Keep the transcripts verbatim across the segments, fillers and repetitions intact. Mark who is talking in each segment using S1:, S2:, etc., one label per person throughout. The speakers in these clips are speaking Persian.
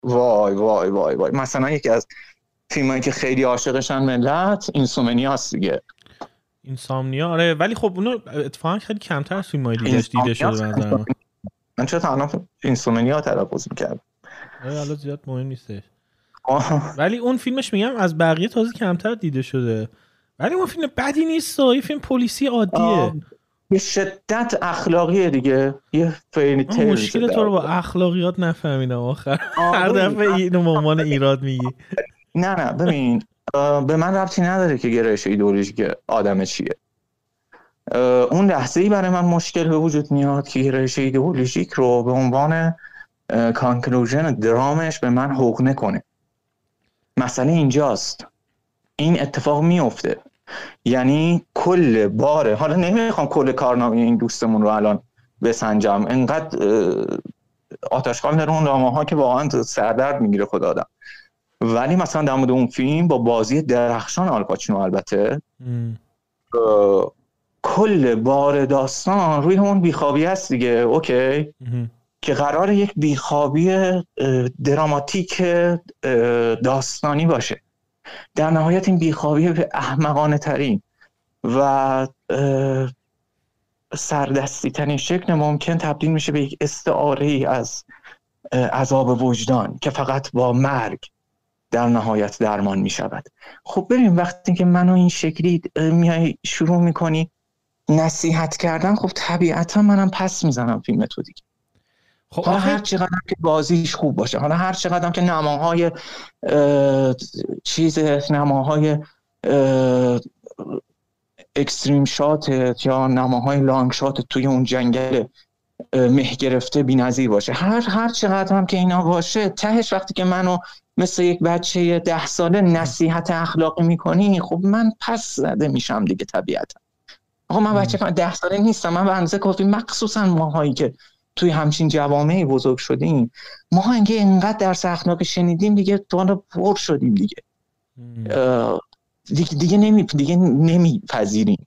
S1: وای وای وای وای مثلا یکی از فیلمایی که خیلی عاشقشن ملت اینسومنیاست دیگه.
S2: اینسامنیا آره، ولی خب اونو اتفاقا خیلی کمتر از فیلم‌های دیگه‌اش دیده شده به نظر من.
S1: من چرا تنها اینسومنیا تلفظ می‌کردم.
S2: آره حالا زیاد مهم نیستش. ولی اون فیلمش میگم از بقیه تازه کمتر دیده شده. ولی اون فیلم بدی نیست، این فیلم پلیسی عادیه.
S1: به شدت اخلاقیه دیگه، یه فیری تیل.
S2: مشکل تو رو با اخلاقیات نفهمیدم آخر. هر دفعه اینو به عنوان ایراد میگی.
S1: نه نه ببین به من ربطی نداره که گرایش ایدئولوژیک آدم چیه. اون لحظه‌ای برای من مشکل به وجود میاد که گرایش ایدئولوژیک رو به عنوان کانکلوژن درامش به من حقنه کنه. مسئله اینجاست، این اتفاق میفته. یعنی کل باره، حالا نمیخوام کل کارنامه این دوستمون رو الان بسنجم، انقدر آتشخال داره اون نامه ها که واقعا سردرد میگیره خدا آدم. ولی مثلا در مورد اون فیلم با بازی درخشان آلپاچینو البته کل بار داستان روی اون بیخوابی هست دیگه. اوکی ام. که قراره یک بیخوابی دراماتیک داستانی باشه. در نهایت این بیخوابی به احمقانه ترین و سردستی ترین شکل ممکن تبدیل میشه به یک استعاره ای از عذاب وجدان که فقط با مرگ در نهایت درمان میشود. خب ببین وقتی که منو این شکلی میای شروع میکنی نصیحت کردن، خب طبیعتا منم پس میزنم فیلم تو دیگه. خب حالا هر چقدر که بازیش خوب باشه، حالا هر چقدر که نماهای چیز نماهای اکستریم شات یا نماهای لانگ شات توی اون جنگل مه گرفته بی‌نظیر باشه، هر هر چقدر هم که اینا باشه، تهش وقتی که منو مثل یک بچه ده ساله نصیحت اخلاقی میکنی، خب من پس زده میشم دیگه طبیعتا. آقا من بچه ده ساله نیستم، من به اندازه کافی مخصوصا ماهایی که توی همچین جوامعی بزرگ شدیم، ما انگه اینقدر درس اخلاقی شنیدیم دیگه تو پر شدیم دیگه. دیگه دیگه نمی دیگه نمیپذیریم.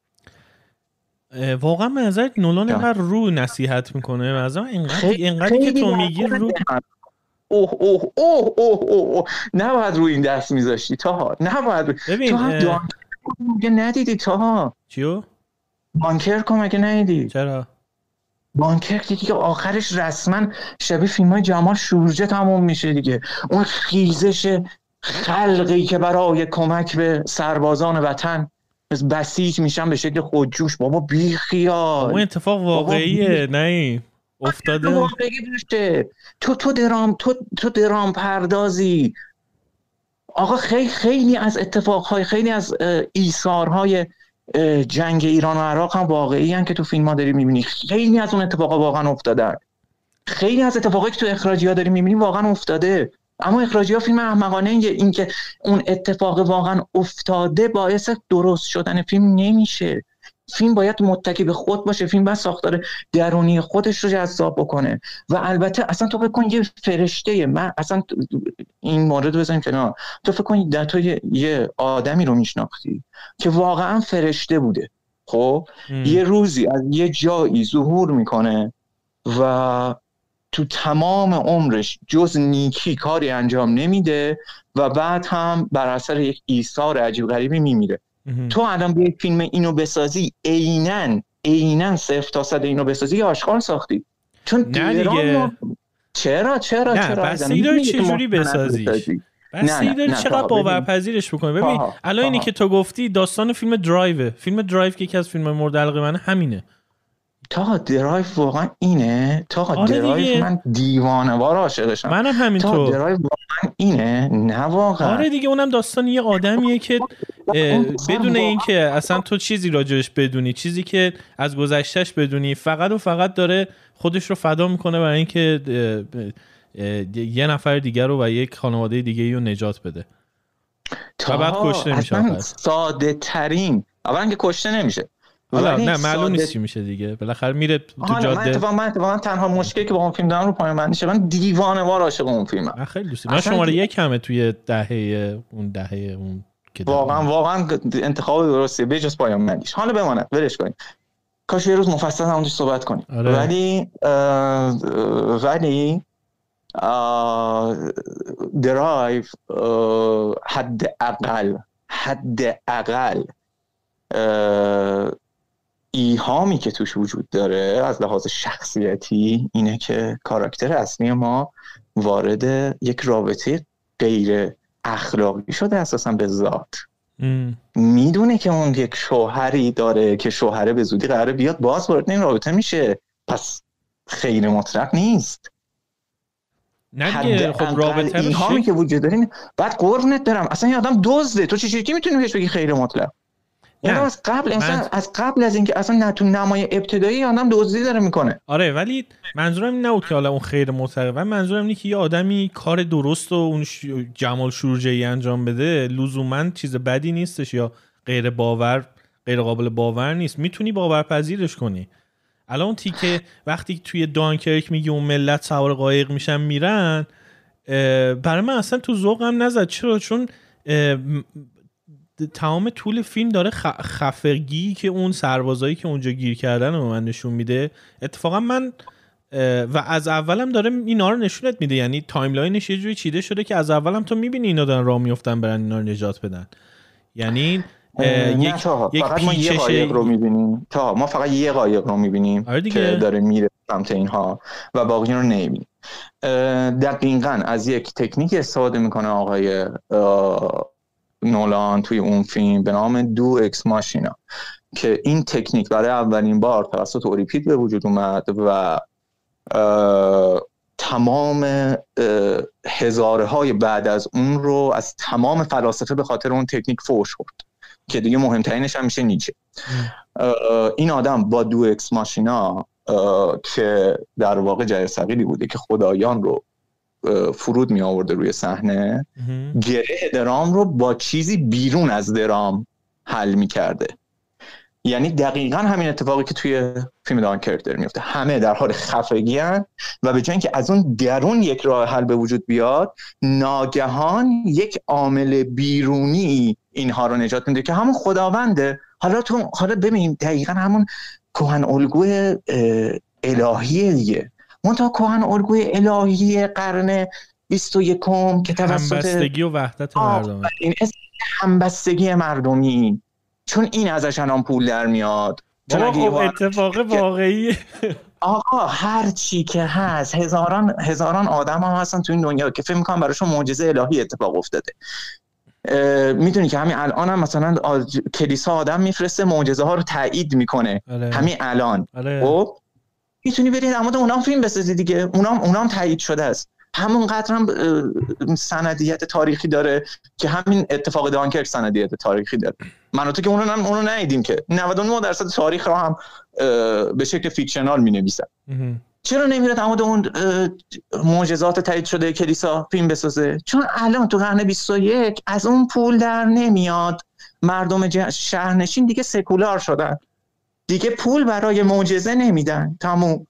S2: واقعا به نظر نولان اینقدر رو نصیحت میکنه، به نظر اینقدر اینقدر که تو میگی رو
S1: اوه اوه اوه اوه اوه نباید روی این دست میذاشتی تاها، نباید روی... تو هم دانکر مگه ندیدی تاها؟
S2: چیو؟
S1: بانکر کن مگه ندیدی؟
S2: چرا؟
S1: بانکر دیگه آخرش رسما شبیه فیلمای جمال شورجه تموم میشه دیگه. اون خیزش خلقی که برای کمک به سربازان وطن بسیج میشن به شکل خودجوش. بابا بی خیال،
S2: اون اتفاق واقعیه. نه افتاده
S1: واقعی بشه. تو تو درام تو تو درام پردازی آقا. خیلی خیلی از اتفاقهای خیلی از ایثارهای جنگ ایران و عراق هم واقعی هستن که تو فیلم ها داری میبینی. خیلی از اون اتفاقا واقعا افتادن. خیلی از اتفاقایی که تو اخراجی ها داری میبینی واقعا افتاده. اما اخراجی ها فیلم احمقانه این که اون اتفاق واقعا افتاده باعث درست شدن فیلم نمیشه. فیلم باید متکی به خود باشه، فیلم باید ساختار درونی خودش رو جذاب بکنه. و البته اصلا تو فکر کن یه فرشته، من اصلا این مورد رو بزنیم کنار، تو فکر کن در تو یه, یه آدمی رو میشناختی که واقعا فرشته بوده، خب یه روزی از یه جایی ظهور میکنه و تو تمام عمرش جز نیکی کاری انجام نمیده و بعد هم بر اثر یک ایثار عجیب غریبی میمیره. تو الان به یک فیلم اینو بسازی، عیناً عیناً صفر تا صد اینو بسازی، یا آشغال ساختی. چون
S2: دیگه
S1: چرا چرا
S2: نه
S1: چرا
S2: بسیاری داری چجوری بسازیش، بسیاری داری چقدر باورپذیرش بکنی. ببین الان اینی که تو گفتی داستان فیلم درایو، فیلم درایو که یکی از فیلم مورد علاقه منه همینه.
S1: تا درایو واقعا اینه. تا آره درایو من دیوانه‌وار عاشقشم.
S2: منم همینطور.
S1: تا درایو واقعا اینه. نه واقعا.
S2: آره دیگه اونم داستان یه آدمیه که بدون اینکه اصلا تو چیزی راجعش بدونی، چیزی که از گذشتهش بدونی، فقط و فقط داره خودش رو فدا میکنه برای اینکه یه نفر دیگر رو و یک خانواده دیگه رو نجات بده. تا بعد کشته میشه.
S1: ساده ترین اولا که کشته نمیشه.
S2: حالا نه معلوم نیست چی میشه دیگه، بالاخره میره تو جاده.
S1: من اتفاقا من اتفاقا تنها مشکلی که با اون فیلم دارم رو پایان بندی شدم، من دیوانه‌وار عاشق اون فیلمم.
S2: من خیلی دوست دارم. من شماره یک همه توی دهه اون دهه اون که
S1: واقعا واقعا انتخاب درستیه به جز پایان بندیش. حالا بماند ولش کنیم. کاش یه روز مفصل همونجوری صحبت کنیم.
S2: آره.
S1: ولی ولی درایو حد اقل حد اقل ایهامی که توش وجود داره از لحاظ شخصیتی اینه که کاراکتر اصلی ما وارد یک رابطه غیر اخلاقی شده اساسا به ذات. میدونه که اون یک شوهری داره که شوهره به زودی قراره بیاد، باز وارد این رابطه میشه، پس خیر مطلق نیست.
S2: نه دیگه خب رابطه
S1: ایهامی که وجود داره. بعد قربونت برم اصلا این آدم دزده، تو چه چیزی میتونی بهش بگی خیر مطلق؟ اون از قبل انسان من... از قبل از اینکه اصلا نه تو نمای ابتدایی آدم دزدی داره میکنه.
S2: آره ولی منظورم این نبود که حالا اون خیر مطلقه، و منظورم اینه که یه آدمی کار درست و اون ش... جمال شورجه‌ای انجام بده لزوما چیز بدی نیستش یا غیر باور غیر قابل باور نیست، میتونی باورپذیرش کنی. الان اون تیکه وقتی توی دانکرک میگی اون ملت سوار قایق میشن میرن، برای من اصلا تو ذوقم نزد. چرا؟ چون تمام طول فیلم داره خفگی که اون سربازایی که اونجا گیر کردن رو من نشون میده. اتفاقا من و از اولم داره اینا رو نشونت میده، یعنی تایملاینش یه جوری چیده شده که از اولم تو میبینی اینا دارن راه میافتن برن اینا رو نجات بدن. یعنی یک یک
S1: فقط ما یه قایق رو میبینیم، تا ما فقط یه قایق رو میبینیم که داره میره سمت اینها و باقی رو نمیبینیم. دقیقاً از یک تکنیک استفاده میکنه آقای نولان توی اون فیلم به نام دو اکس ماشینا که این تکنیک برای اولین بار توسط اوریپید به وجود اومد و تمام هزاره های بعد از اون رو از تمام فلاسفه به خاطر اون تکنیک فوش خورد که دیگه مهمترینش هم میشه نیچه. این آدم با دو اکس ماشینا که در واقع جای ثقیلی بوده که خدایان رو فرود می آورده روی صحنه، گره درام رو با چیزی بیرون از درام حل می کرده. یعنی دقیقاً همین اتفاقی که توی فیلم دانکرک داره میفته، همه در حال خفگی هستند و به جای اینکه از اون درون یک راه حل به وجود بیاد، ناگهان یک عامل بیرونی اینها رو نجات میده که همون خداونده. حالا تو حالا ببین دقیقاً همون کهن الگوی الهیه دیگه، منتها کهن الگوی الهی قرن بیست و یکم که توسط
S2: همبستگی و وحدت مردم،
S1: این همبستگی مردمی، چون این ازش الان پول در میاد.
S2: چون اتفاق واقعی
S1: آقا هر چی که هست، هزاران هزاران آدم هم هستن تو این دنیا که فکر میکنم براشون معجزه الهی اتفاق افتاده. میدونی که همین الان هم مثلا کلیسا آدم میفرسته معجزه ها رو تایید میکنه. آره. همین الان خب میتونی برید در مورد اونام فیلم بسازی دیگه، اونام اونام تایید شده است. همون قدر هم سندیت تاریخی داره که همین اتفاق دانکرک سندیت تاریخی داره. من و تو که اونو هم اونو ندیدیم که نود و نه درصد تاریخ رو هم به شکل فیکشنال می‌نویسن. چرا نمیره در مورد اون معجزات تایید شده کلیسا فیلم بسازه؟ چون الان تو قرن بیست و یک از اون پول در نمیاد. مردم شهرنشین دیگه سکولار شدن، دیگه پول برای معجزه نمیدن. تموم.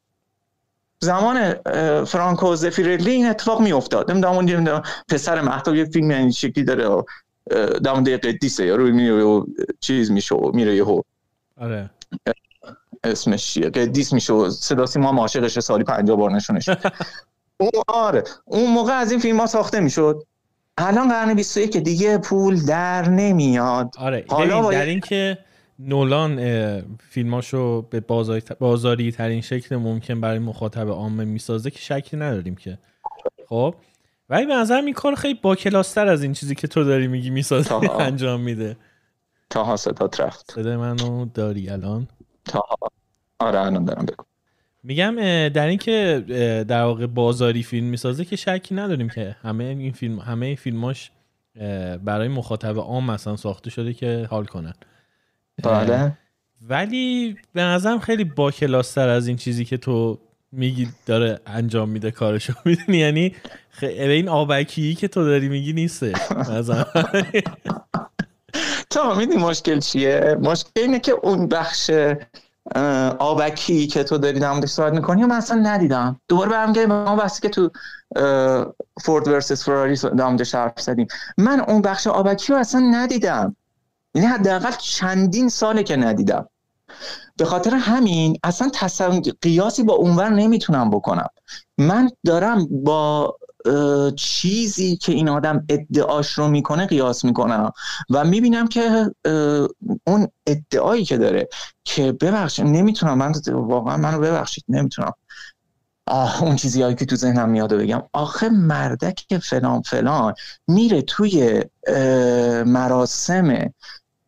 S1: زمان فرانکو زفیرلی این اتفاق میافتاد. نمیدونم پسر مهتاب یه فیلم این شکلی داره در مورد قدیسه، یارو میره چیز میشه میره یهو
S2: آره
S1: اسمش چیه قدیس میشه، صدا سیما هم عاشقش سالی پنجاه بار نشونش. اون آره اون موقع از این فیلم ها ساخته میشد. الان قرن بیست و یک دیگه پول در نمیاد.
S2: آره حالا باید... در این که نولان فیلماشو به بازاری, بازاری ترین شکل ممکن برای مخاطب عامه میسازه که شکی نداریم که خب، ولی به نظرم این کار خیلی با کلاستر از این چیزی که تو داری میگی میسازه انجام میده.
S1: تاها صدات رفت.
S2: صدای منو داری الان؟
S1: تاها آره الان دارم بگو.
S2: میگم در این که در واقع بازاری فیلم میسازه که شکی نداریم که همه این فیلم همه این فیلماش برای مخاطب عام مثلا ساخته شده که حال کنن.
S1: بله.
S2: ولی به نظرم خیلی با کلاستر از این چیزی که تو میگی داره انجام میده کارشو، میدونی یعنی خیلی این آبکی که تو داری میگی نیسته مثلا.
S1: تو میدونی مشکل چیه؟ مشکل اینه که اون بخش آبکی که تو داری در موردش صحبت میکنی من اصلا ندیدم. دوباره برمیگردیم به اون بحثی که تو فورد ورسس فراری در موردش حرف زدیم. من اون بخش آبکی رو اصلا ندیدم، یعنی حداقل چندین ساله که ندیدم. به خاطر همین اصلا تصور قیاسی با اونور نمیتونم بکنم. من دارم با چیزی که این آدم ادعاش رو میکنه قیاس میکنم و میبینم که اون ادعایی که داره که ببخشید نمیتونم، من واقعا منو ببخشید نمیتونم آه اون چیزی هایی که تو ذهنم میاد بگم. آخه مردک فلان فلان میره توی مراسم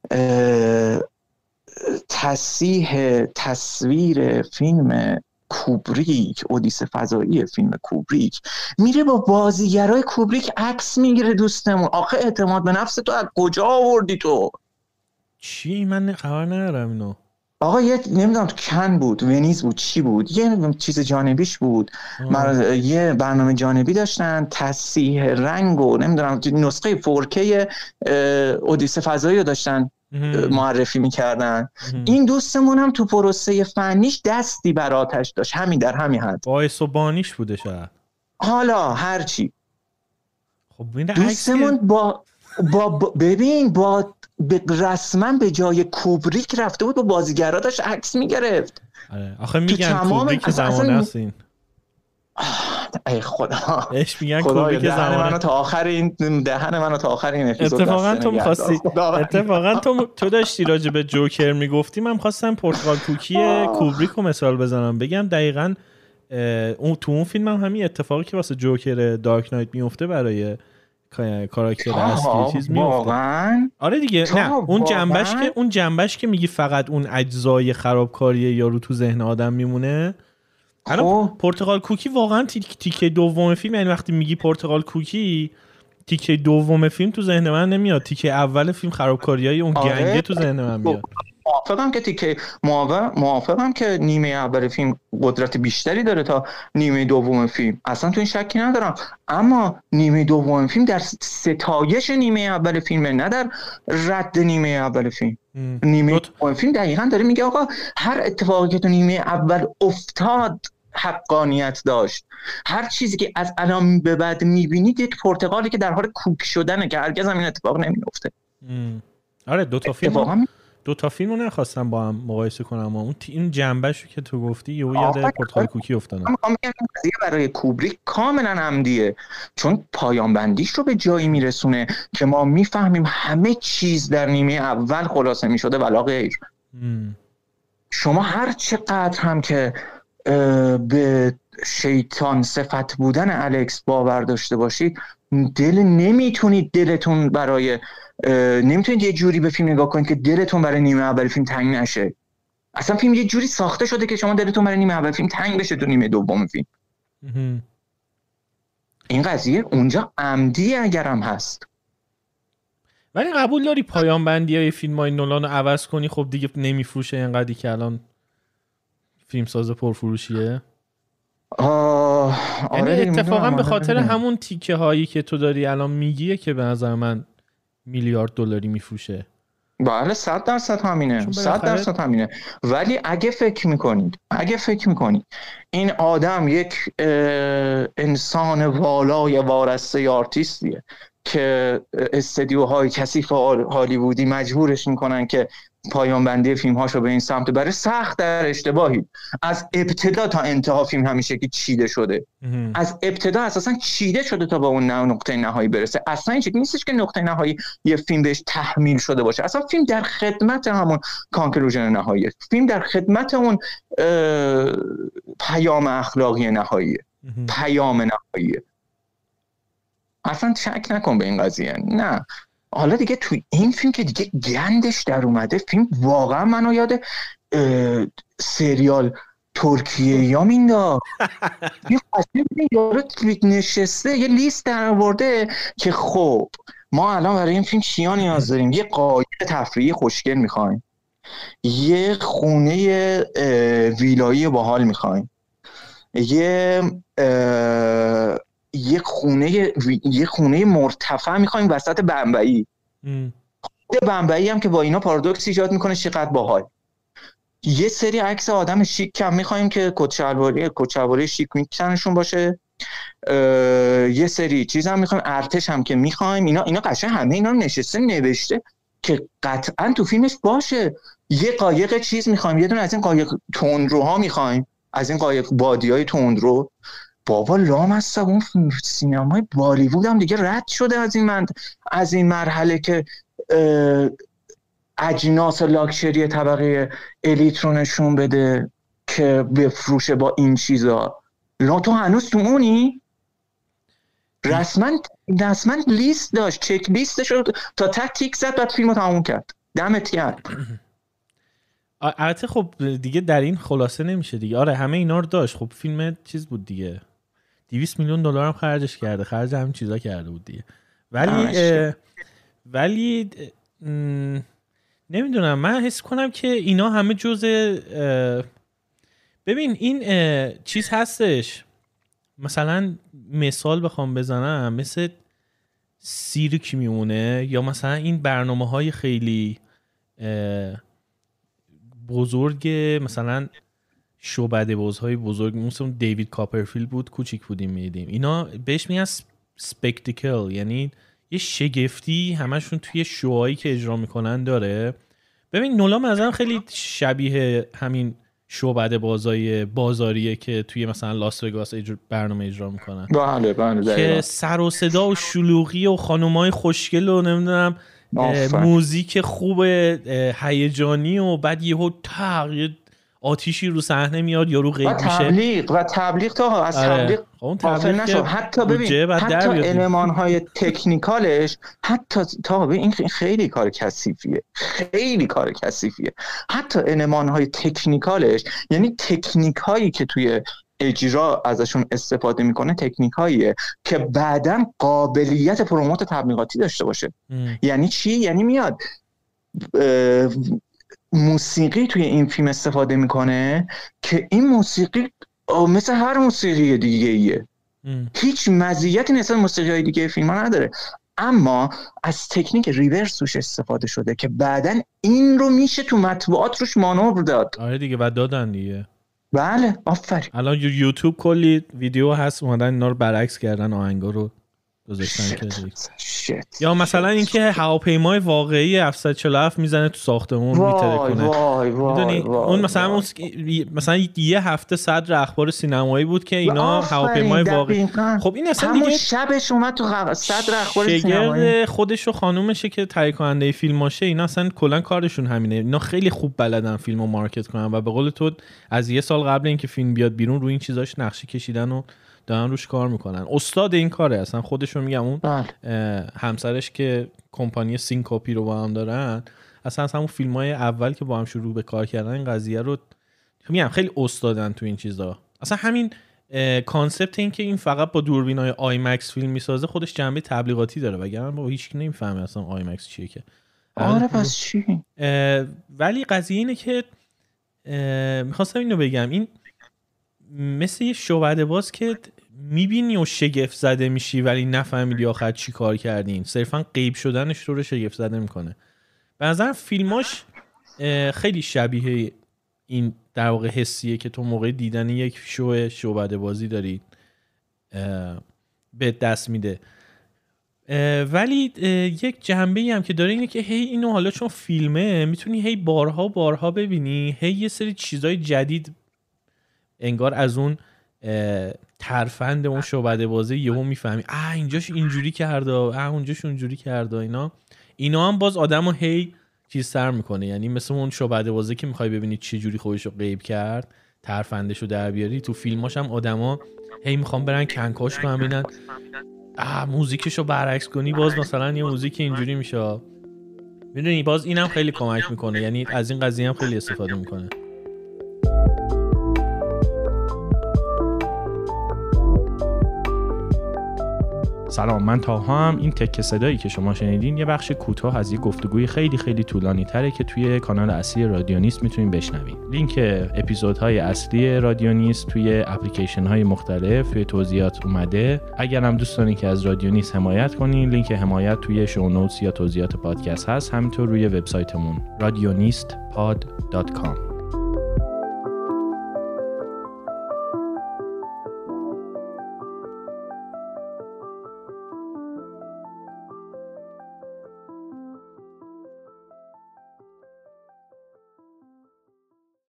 S1: تصحیح تصویر فیلم کوبریک، اودیسه فضایی فیلم کوبریک، میره با بازیگرای کوبریک عکس میگیره. دوستمون آخه اعتماد به نفس تو از کجا آوردی تو؟
S2: چی؟ من خبر ندارم اینو.
S1: آقا یه نمیدونم تو کن بود، ونیز بود، چی بود، یه چیز جانبیش بود، مر... یه برنامه جانبی داشتن تصحیح رنگ و نمیدونم نسخه فور کی اودیسه فضایی رو داشتن معرفی میکردن. این دوستمون هم تو پروسه فنیش دستی بر آتش داشت، همین در همین حد
S2: باعث و بانیش بوده شاید،
S1: حالا هرچی.
S2: خب
S1: دوستمون با با ببین با رسما به جای کوبریک رفته بود با بازیگرا داشت عکس میگرفت.
S2: آره آخه میگن کوبریک زمانه است این.
S1: ای خدا
S2: ايش میگن کوبریک زمانه.
S1: منو تا آخر این دهن منو تا آخر این اپیزود
S2: اتفاقا تو می‌خواستی اتفاقا تو تو داشتی راجع به جوکر میگفتی، من خواستم پرتغال کوکی کوبریک رو مثال بزنم، بگم دقیقاً اون تو اون فیلم هم همین اتفاقی که واسه جوکر دارک نایت میفته برای کاراکتر اصلی چیز میفته. آره دیگه. نه اون جنبش که اون جنبش که میگی فقط اون اجزای خرابکاری یارو تو ذهن آدم میمونه. الان پرتغال کوکی واقعا تیکه دوم فیلم، یعنی وقتی میگی پرتغال کوکی تیکه دوم فیلم تو ذهن من نمیاد، تیکه اول فیلم خرابکاریای اون آره. گنگه تو ذهن من میاد.
S1: موافقم که تیکه موافقم که نیمه اول فیلم قدرت بیشتری داره تا نیمه دوم فیلم، اصلا تو این شکی ندارم، اما نیمه دوم فیلم در ستایش نیمه اول فیلمه، نه در رد نیمه اول فیلم. ام. نیمه دوم فیلم دقیقاً داره میگه آقا هر اتفاقی که تو نیمه اول افتاد حقانیت داشت، هر چیزی که از الان به بعد میبینید یک پرتغالی که در حال کوک شدنه که هرگز هم این اتفاق نمیفته.
S2: آره دو تا فیلم دو تا فیلمو نخواستم با هم مقایسه کنم، اون این جنبهشو که تو گفتی یهو یاد پرتغال کوکی افتادم.
S1: من میگم قضیه برای کوبریک کاملا عمدیه، چون پایان بندیش رو به جایی میرسونه که ما میفهمیم همه چیز در نیمه اول خلاصه میشده ولا غیر. شما هر چقدر هم که به شیطان صفت بودن الکس باور داشته باشید، دل نمیتونید دلتون برای نمیتونید یه جوری به فیلم نگاه کنید که دلتون برای نیمه اول فیلم تنگ نشه. اصلا فیلم یه جوری ساخته شده که شما دلتون برای نیمه اول فیلم تنگ بشه تو نیمه دوم فیلم. این قضیه اونجا عمدی اگرم هست.
S2: ولی قبول داری پایان بندی های فیلم های نولان رو عوض کنی خب دیگه نمیفروشه اینقدری که الان فیلم ساز پرفروشیه؟
S1: آه
S2: یعنی آره اتفاقا به خاطر همون تیکه هایی که تو داری الان میگیه که به نظر من میلیارد دلاری میفروشه.
S1: بله صد درصد همینه، صد درصد همینه. ولی اگه فکر میکنید اگه فکر میکنید این آدم یک انسان والای وارسته آرتیستیه که استدیوهای کثیف هالیوودی مجبورش میکنن که پایان بندی فیلم هاشو به این سمت بره، سخت در اشتباهی. از ابتدا تا انتها فیلم همیشه که چیده شده، از ابتدا اساسا چیده شده تا به اون نقطه نهایی برسه. اصلا این شکلی نیستش که نقطه نهایی یه فیلم بهش تحمیل شده باشه. اصلا فیلم در خدمت همون کانکلوژن نهایی، فیلم در خدمت اون پیام اخلاقی نهایی، پیام نهایی. اصلا شک نکن به این قضیه. نه حالا دیگه توی این فیلم که دیگه گندش در اومده، فیلم واقعا منو یاد سریال ترکیه یا مینداخت. یه قضیه یارو نشسته یه لیست در آورده که خب ما الان برای این فیلم چیا نیاز داریم؟ یه قایق تفریحی خوشگل میخوایم، یه خونه ویلایی باحال میخوایم، یه یه خونه یه خونه مرتفع میخوایم وسط بمبئی. خود بمبئی هم که با اینا پارادوکس ایجاد میکنه چقدر باحال. یه سری عکس آدم شیک کم میخوایم که کت شلواری کت شلواری شیک میتونشون باشه. یه سری چیز هم میخوایم، ارتش هم که میخوایم. اینا اینا قشنگ همه اینا رو نشسته نوشته که قطعا تو فیلمش باشه. یه قایق چیز میخوایم، یه دونه از این قایق تندروها میخوایم، از این قایق بادیای تندرو. بابا لام هست، اون سینمای بالیوود هم دیگه رد شده از این من از این مرحله که اجناس لاکچری طبقه الیت رو نشون بده که بفروشه با این چیزا. لا تو هنوز تو اونی؟ رسما رسما لیست داشت، چک لیستش رو تا تک تیک زد بعد فیلمو تموم کرد. دمت گرم.
S2: البته خب دیگه در این خلاصه نمیشه دیگه. آره همه اینا رو داشت. خب فیلم چیز بود دیگه، دویست میلیون دلار هم خرجش کرده، خرج همین چیزا کرده بود دیگه. ولی ولی نمیدونم، من حس کنم که اینا همه جزء، ببین این چیز هستش. مثلا مثال بخوام بزنم، مثل سیرک میمونه، یا مثلا این برنامه های خیلی بزرگ، مثلا شعبده بازهای بزرگ، مثلا دیوید کاپرفیلد بود، کوچیک بودیم میدیم، اینا بهش میگن سپکتیکل، یعنی یه شگفتی همشون توی شوهایی که اجرا میکنن داره. ببین نولان مثلا خیلی شبیه همین شعبده بازای بازاریه که توی مثلا لاس وگاس اجرا برنامه اجرا میکنن.
S1: بله بله،
S2: که سر و صدا و شلوغی و خانومای خوشگل و نمیدونم موزیک خوب هیجانی و بعد یهو تق آتیشی رو صحنه میاد یا رو غیب میشه
S1: و تبلیغ و تبلیغ تا از تبلیغ غافل نشو. حتی ببین حتی المان‌های تکنیکالش، حتی تا ببین این خیلی کار کثیفیه، خیلی کار کثیفیه. حتی المان‌های تکنیکالش، یعنی تکنیکایی که توی اجرا ازشون استفاده میکنه، تکنیکاییه که بعداً قابلیت پروموت تبلیغاتی داشته باشه. ام. یعنی چی؟ یعنی میاد موسیقی توی این فیلم استفاده میکنه که این موسیقی مثل هر موسیقی دیگه ایه، هیچ مزیتی نسبت موسیقی دیگه فیلم ها نداره، اما از تکنیک ریورس توش استفاده شده که بعداً این رو میشه تو مطبوعات روش مانور داد.
S2: آره دیگه، و دادن دیگه.
S1: بله آفرین.
S2: الان یوتیوب کلی ویدیو هست اومدن اینا رو برعکس کردن، آهنگا رو گذاشتن که یا مثلا اینکه هواپیمای واقعی هفت صد و چهل و هفت میزنه تو ساختمون میتره کنه.
S1: وای وای
S2: اون مثلا اون مثلا یه هفته صدر اخبار سینمایی بود که اینا هواپیمای واقعی. خب این اصلا
S1: همون شبش اومد تو صدر اخبار سینمایی.
S2: خودش و خانومشه که تهیه کننده فیلماشه، اینا اصلا کلا کارشون همینه. اینا خیلی خوب بلدن فیلمو مارکت کنن و به قول تو از یه سال قبل اینکه فیلم بیاد بیرون رو این چیزاش نقشه کشیدن و دارن روش کار میکنن. استاد این کاره اصلا خودشون. میگم اون همسرش که کمپانی سینکاپی رو با هم دارن، اصلا از همون فیلمای اول که با هم شروع به کار کردن این قضیه رو، میگم خیلی استادن تو این چیزا. اصلا همین کانسپت این که این فقط با دوربینای آی مکس فیلم میسازه خودش جنبه تبلیغاتی داره، وگرنه با هیچ کی نمیفهمه اصلا آی مکس چیه که.
S1: آره پس چی؟
S2: ولی قضیه اینه که میخواستم اینو بگم، این مثل یه شعبده باز که میبینی و شگفت زده میشی ولی نفهمیدی آخر چی کار کردین. صرفا غیب شدنش تو رو شگفت زده میکنه. به نظرم فیلماش خیلی شبیه این در واقع حسیه که تو موقع دیدن یک شو شعبده بازی داری به دست میده. ولی یک جنبه‌ای هم که داره اینه که هی اینو حالا چون فیلمه میتونی هی بارها بارها ببینی، هی یه سری چیزای جدید انگار از اون ترفند اون شعبده بازی یهو میفهمی اه اینجاش اینجوری کرده، اه اونجاش اونجوری کرده. اینا اینا هم باز آدمو هی چیز سر میکنه. یعنی مثل اون شعبده بازی که میخوای ببینی چه جوری خودشو غیب کرد، ترفندشو در بیاری، تو فیلماش هم آدما هی میخوام برن کنکاش کنن ببینن اه موزیکشو برعکس کنی باز مثلا یه موزیک اینجوری میشه. میدونی باز اینم خیلی کمک میکنه، یعنی از این قضیه هم خیلی استفاده میکنه. سلام، من تاها هم. این تک صدایی که شما شنیدین یه بخش کوتاه از یه گفتگوی خیلی خیلی طولانی تره که توی کانال اصلی رادیو نیست میتونین بشنوین. لینک اپیزودهای اصلی رادیو نیست توی اپلیکیشن های مختلف توی توضیحات اومده. اگر هم دوست دارین که از رادیو نیست حمایت کنین، لینک حمایت توی شو نوتس یا توضیحات پادکست هست، همینطور روی وبسایتمون رادیو نیست پاد دات کام.